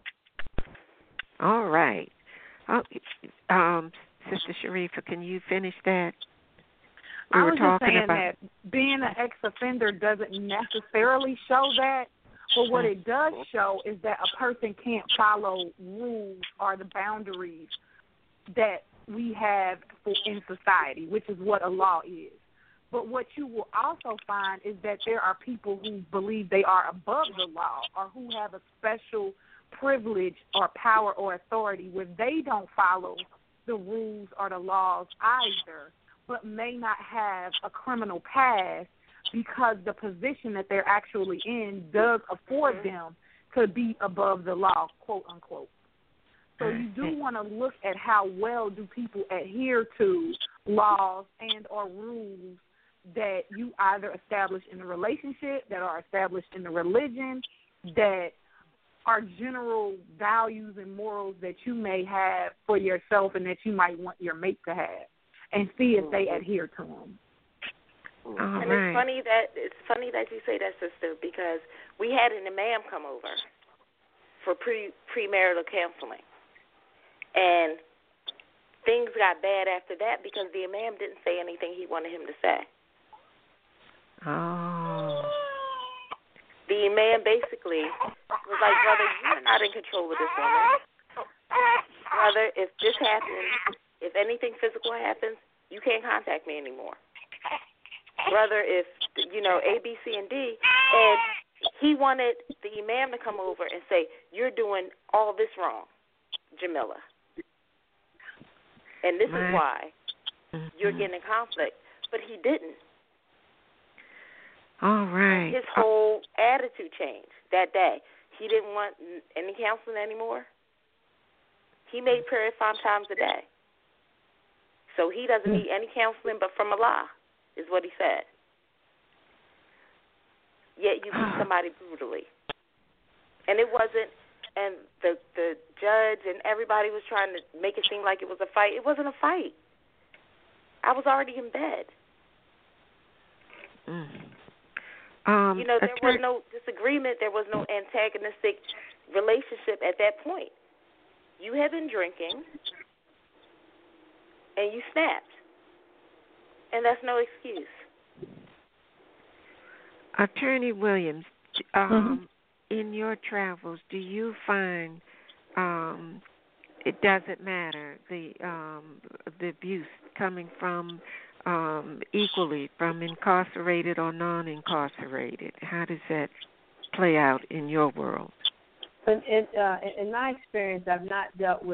All right. Oh, um, Sister Sharifa, can you finish that? We I were was just talking saying about that being an ex-offender doesn't necessarily show that, but what it does show is that a person can't follow rules or the boundaries that we have in society, which is what a law is. But what you will also find is that there are people who believe they are above the law or who have a special privilege or power or authority where they don't follow the rules or the laws either, but may not have a criminal past because the position that they're actually in does afford them to be above the law, quote unquote. So you do want to look at how well do people adhere to laws and or rules that you either establish in the relationship, that are established in the religion, that are general values and morals that you may have for yourself and that you might want your mate to have, and see if they adhere to them. All and right. it's funny that it's funny that you say that, sister, because we had an imam come over for pre premarital counseling, and things got bad after that because the imam didn't say anything he wanted him to say. Oh. The man basically was like, brother, you're not in control of this woman. Brother, if this happens, if anything physical happens, you can't contact me anymore. Brother, if, you know, A, B, C, and D. And he wanted the imam to come over and say, you're doing all this wrong, Jamila. And this is why you're getting in conflict. But he didn't. All right. And his whole attitude changed that day. He didn't want any counseling anymore. He made prayer five times a day. So he doesn't need any counseling but from Allah, is what he said. Yet you beat somebody brutally. And it wasn't, and the the judge and everybody was trying to make it seem like it was a fight. It wasn't a fight. I was already in bed. Mm. Um, you know, there was no disagreement. There was no antagonistic relationship at that point. You had been drinking, and you snapped. And that's no excuse. Attorney Williams, um, mm-hmm. in your travels, do you find um, it doesn't matter, the um, the abuse coming from Um, equally from incarcerated or non-incarcerated? How does that play out in your world? In, in, uh, in my experience, I've not dealt with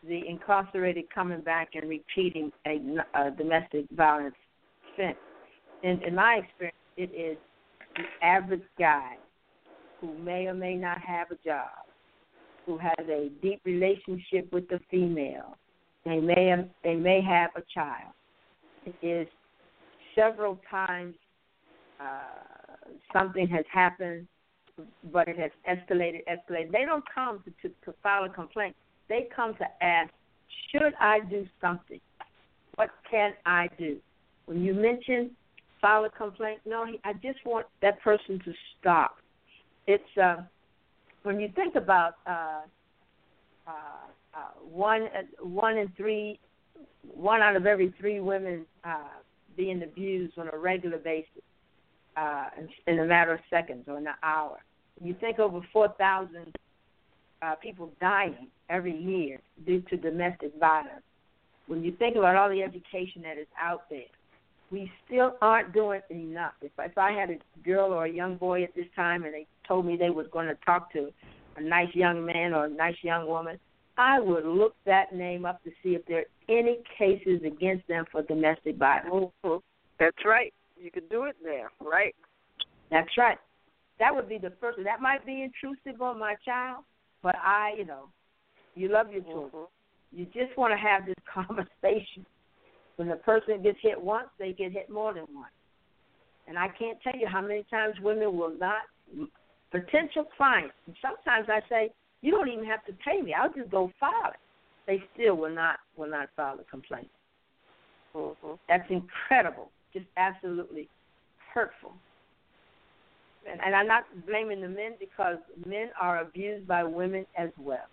the incarcerated coming back and repeating a, a domestic violence offense. In, in my experience, it is the average guy who may or may not have a job, who has a deep relationship with the female. They may they may have a child. It is several times uh, something has happened, but it has escalated, escalated. They don't come to, to, to file a complaint. They come to ask, should I do something? What can I do? When you mention file a complaint, no, I just want that person to stop. It's uh, when you think about uh, uh, uh, one uh, one in three, one out of every three women uh, being abused on a regular basis uh, in, in a matter of seconds or an hour. You think over four thousand uh, people dying every year due to domestic violence. When you think about all the education that is out there, we still aren't doing enough. If, if I had a girl or a young boy at this time and they told me they were going to talk to a nice young man or a nice young woman, I would look that name up to see if there are any cases against them for domestic violence. Mm-hmm. That's right. You can do it there, right? That's right. That would be the first. That might be intrusive on my child, but I, you know, you love your children. Mm-hmm. You just want to have this conversation. When the person gets hit once, they get hit more than once. And I can't tell you how many times women will not, potential clients, and sometimes I say, you don't even have to pay me. I'll just go file it. They still will not will not file a complaint. Mm-hmm. That's incredible, just absolutely hurtful. And, and I'm not blaming the men because men are abused by women as well.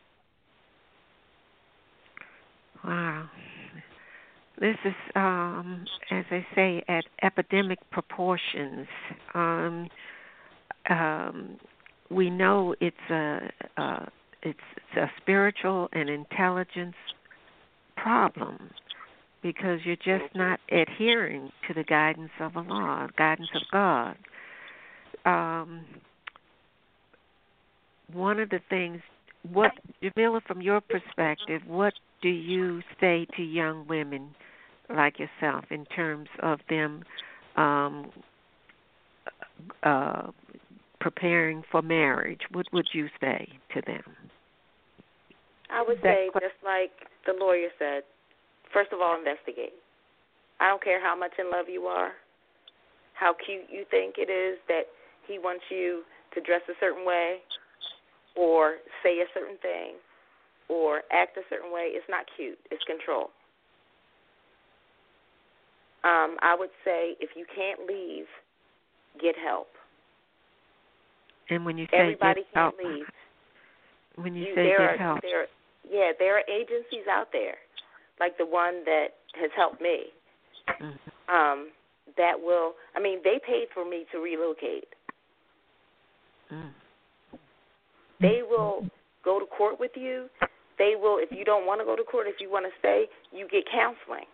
Wow. This is, um, as I say, at epidemic proportions. Um, um, we know it's a, a it's, it's a spiritual and intelligence problem because you're just not adhering to the guidance of Allah, guidance of God. Um, one of the things, what, Jamila, from your perspective, what do you say to young women like yourself in terms of them um, uh, preparing for marriage? What would you say to them? I would say, just like the lawyer said, first of all, investigate. I don't care how much in love you are, how cute you think it is that he wants you to dress a certain way or say a certain thing or act a certain way. It's not cute. It's control. Um, I would say if you can't leave, get help. And when you say everybody get can't help, leave. When you you, say there get are, help, there, yeah, there are agencies out there, like the one that has helped me. Mm-hmm. Um, that will, I mean, they paid for me to relocate. Mm. They will go to court with you. They will, if you don't want to go to court, if you want to stay, you get counseling.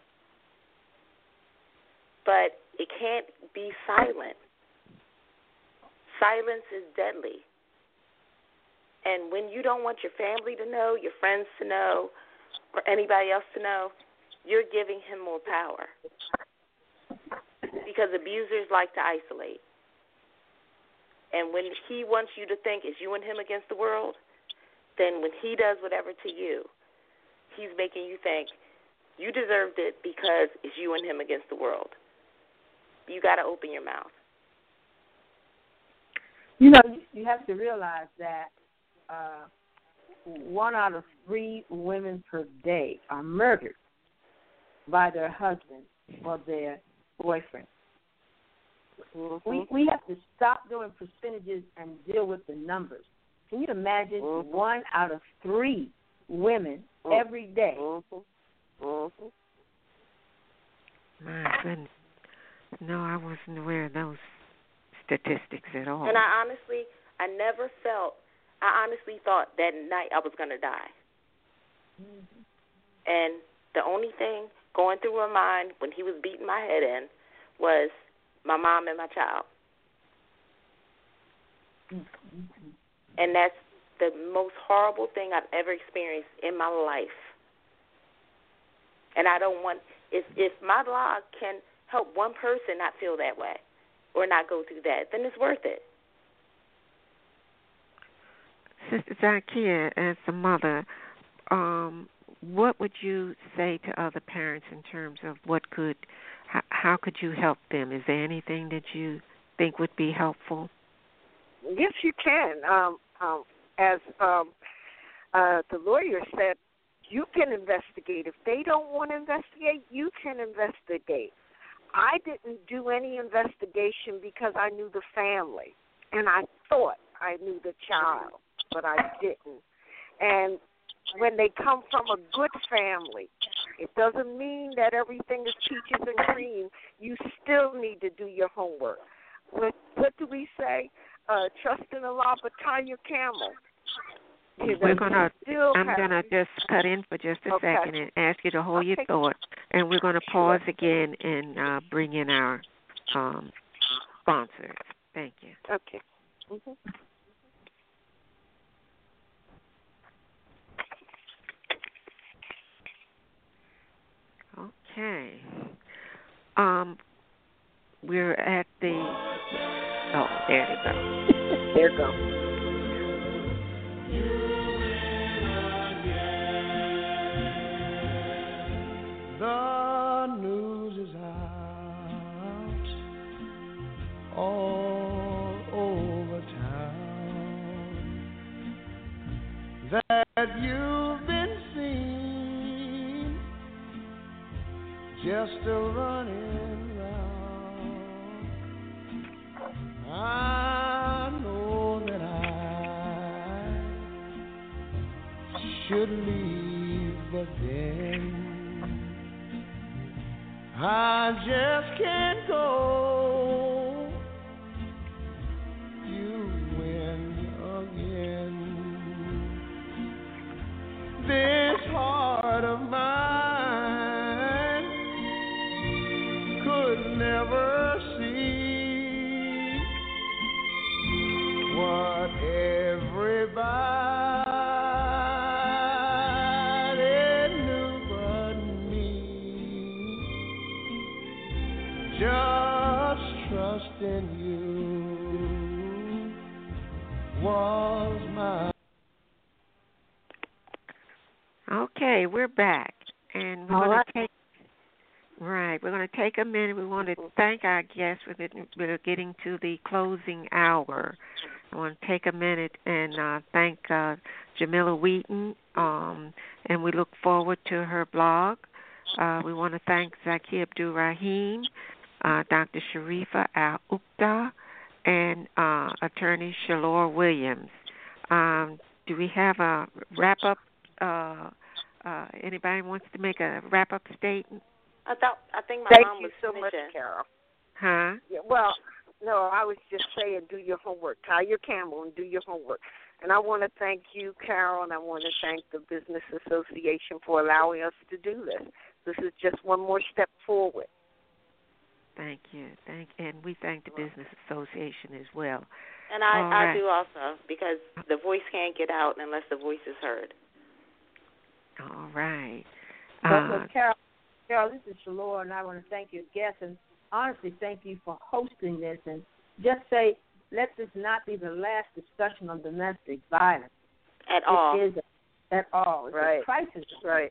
But it can't be silent. Silence is deadly. And when you don't want your family to know, your friends to know, or anybody else to know, you're giving him more power. Because abusers like to isolate. And when he wants you to think it's you and him against the world, then when he does whatever to you, he's making you think you deserved it because it's you and him against the world. You got to open your mouth. You know, you have to realize that uh, one out of three women per day are murdered by their husband or their boyfriend. Mm-hmm. We we have to stop doing percentages and deal with the numbers. Can you imagine mm-hmm. one out of three women mm-hmm. every day? Mm-hmm. Mm-hmm. My goodness. No, I wasn't aware of those statistics at all. And I honestly, I never felt, I honestly thought that night I was going to die. Mm-hmm. And the only thing going through my mind when he was beating my head in was my mom and my child. Mm-hmm. And that's the most horrible thing I've ever experienced in my life. And I don't want, if, if my blog can help one person not feel that way or not go through that, then it's worth it. Sister Zakia, as a mother, um, what would you say to other parents in terms of what could, how, how could you help them? Is there anything that you think would be helpful? Yes, you can. Um, um, as um, uh, the lawyer said, you can investigate. If they don't want to investigate, you can investigate. I didn't do any investigation because I knew the family, and I thought I knew the child, but I didn't. And when they come from a good family, it doesn't mean that everything is peaches and cream. You still need to do your homework. What, what do we say? Uh, trust in Allah, but tie your camel. You know, We're gonna. I'm have, gonna just cut in for just a okay. second and ask you to hold okay. your thought, and we're gonna pause again and uh, bring in our um, sponsors. Thank you. Okay. Mm-hmm. Okay. Um, we're at the. Oh, there you go. There you go. The news is out all over town that you've been seen just a running round. I know that I should leave, but then I just can't go. You win again. This heart of mine could never see what everybody just trust in you was my. Okay, we're back, and we're All going right. to take. Right, we're going to take a minute. We want to thank our guests. We're, we're getting to the closing hour. I want to take a minute and uh, thank uh, Jamila Wheaton, um, and we look forward to her blog. Uh, we want to thank Zakia Abdul-Rahim, Uh, Doctor Sharifa Al-Uqda, and uh, Attorney Shalor Williams. Um, do we have a wrap-up? Uh, uh, anybody wants to make a wrap-up statement? I thought I think my Thank mom you was so finished. much, Carol. Huh? Yeah, well, no, I was just saying do your homework. Tie your camel and do your homework. And I want to thank you, Carol, and I want to thank the Business Association for allowing us to do this. This is just one more step forward. Thank you. Thank, and we thank the Business Association as well. And I, All I right. do also, because the voice can't get out unless the voice is heard. All right. But, Uh, but Carol, Carol, this is Shalor, and I want to thank your guests, and honestly thank you for hosting this. And just say, let this not be the last discussion on domestic violence. At it all. Is at all. It's Right. a crisis. Right.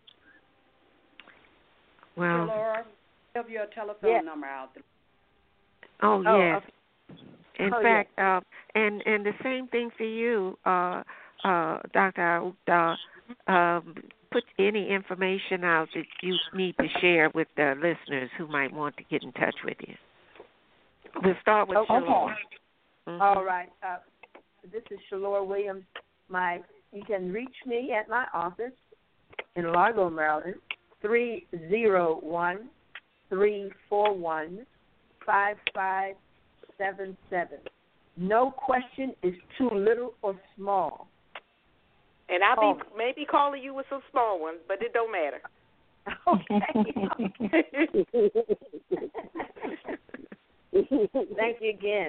well, Laura, have your telephone Yeah. number out there. oh, Oh, yes. okay. In Oh, fact, uh, and, and the same thing for you, uh, uh, Doctor Uqda. Um, put any information out that you need to share with the listeners who might want to get in touch with you. We'll start with Okay. Shalor. Mm-hmm. All right. Uh, this is Shalor Williams. My, you can reach me at my office in Largo, Maryland, three oh one, three four one, five five seven seven. No question is too little or small. And I'll Oh. be maybe calling you with some small ones, but it don't matter. Okay. Thank you again.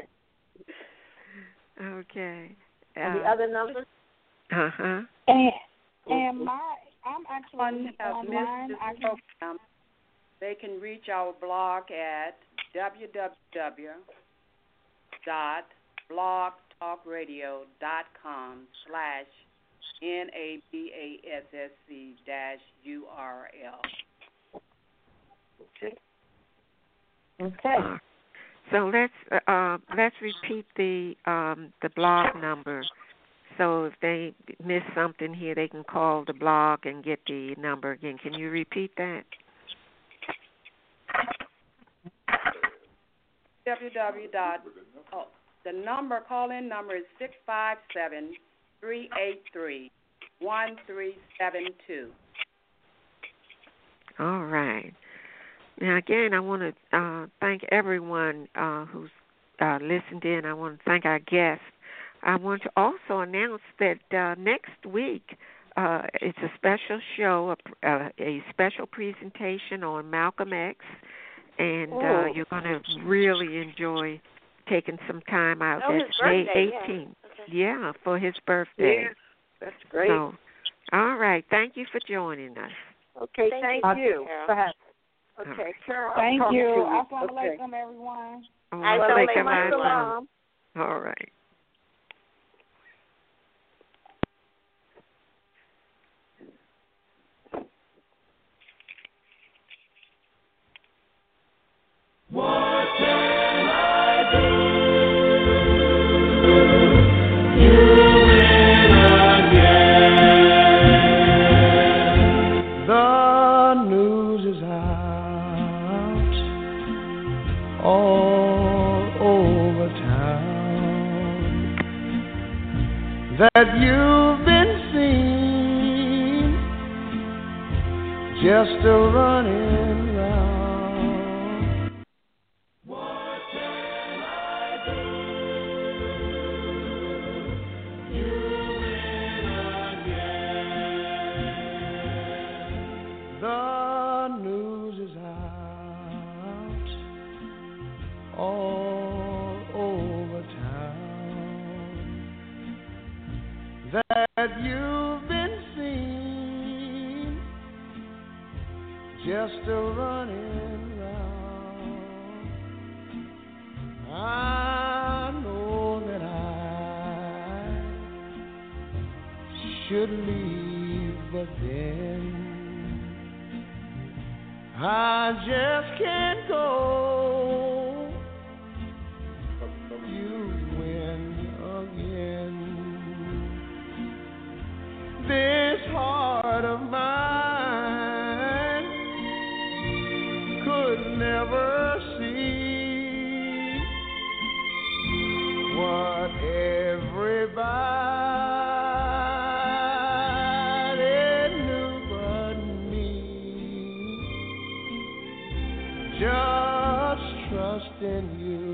Okay. Uh, And the other numbers? Uh-huh. And, and my, I'm actually On, uh, online. Miss I can Um, they can reach our blog at w w w dot blog talk radio dot com slash N A B A S S C dash U R L. Okay. Okay. Uh, so let's uh, let's repeat the um, the blog number. So if they miss something here, they can call the blog and get the number again. Can you repeat that? w w w dot oh, the number call in number is six five seven, three eight three, one three seven two. All right. Now again, I want to uh, thank everyone uh, who's uh, listened in. I want to thank our guests. I want to also announce that uh, next week uh, it's a special show, a, uh, a special presentation on Malcolm X, and uh, you're going to really enjoy taking some time out. Oh, That's his May birthday, eighteenth. yeah. Okay. Yeah, for his birthday. Yeah, that's great. So, all right. Thank you for joining us. Okay, Thank thank, you, you. Carol. Okay, Carol. I'll Thank talk you. to you. Assalamu Okay. alaikum, everyone. Wa alaikum Assalamu assalam. alaikum. All right. What can I do? You win again. The news is out all over town that you've been seen just a running round. The news is out all over town that you've been seen just a running round. I know that I should leave, but then I just can't go. You win again. This heart of mine could never see what everybody knew but me. Just trust in you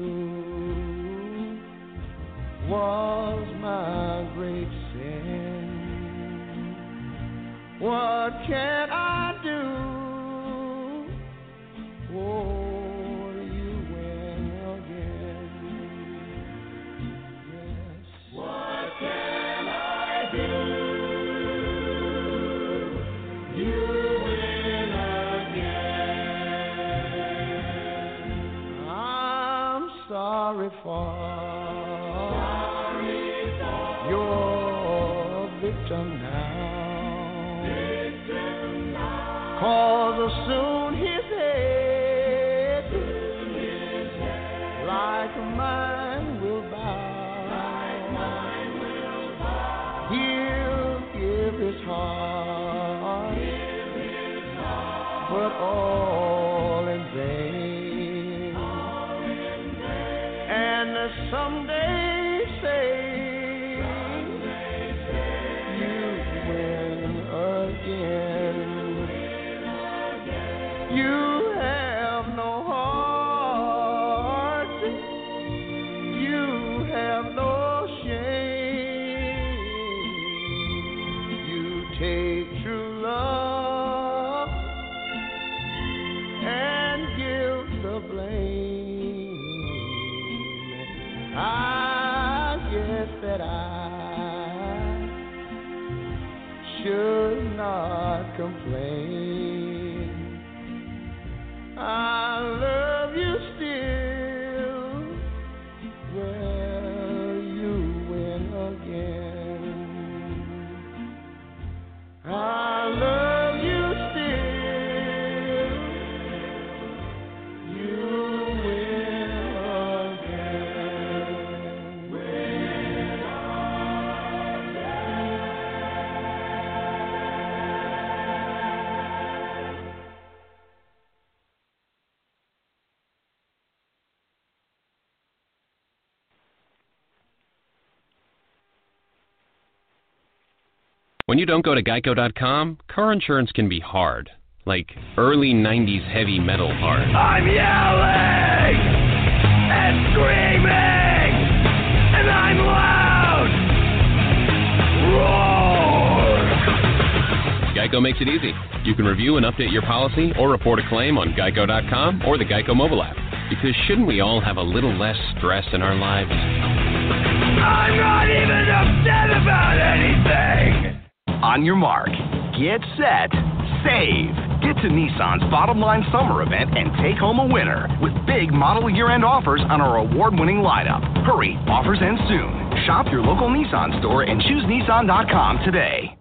was my great sin. What can I do? Oh, you win again. Yes. What can I do? You win again. I'm sorry for, sorry for your victim now. Victim now. 'Cause soon his head, soon his head like mine will bow. Like mine will bow. He'll give his heart, give his heart, but all in vain. All in vain. And someday say, someday say you win again. Win again. You have no heart. You have no shame. You take true love and give the blame. I guess that I should not complain. When you don't go to geico dot com, car insurance can be hard. Like early nineties heavy metal hard. I'm yelling and screaming, and I'm loud. Roar! Geico makes it easy. You can review and update your policy or report a claim on geico dot com or the Geico mobile app. Because shouldn't we all have a little less stress in our lives? I'm not even upset about anything. On your mark, get set, save. Get to Nissan's Bottom Line Summer event and take home a winner with big model year-end offers on our award-winning lineup. Hurry, offers end soon. Shop your local Nissan store and choose Nissan dot com today.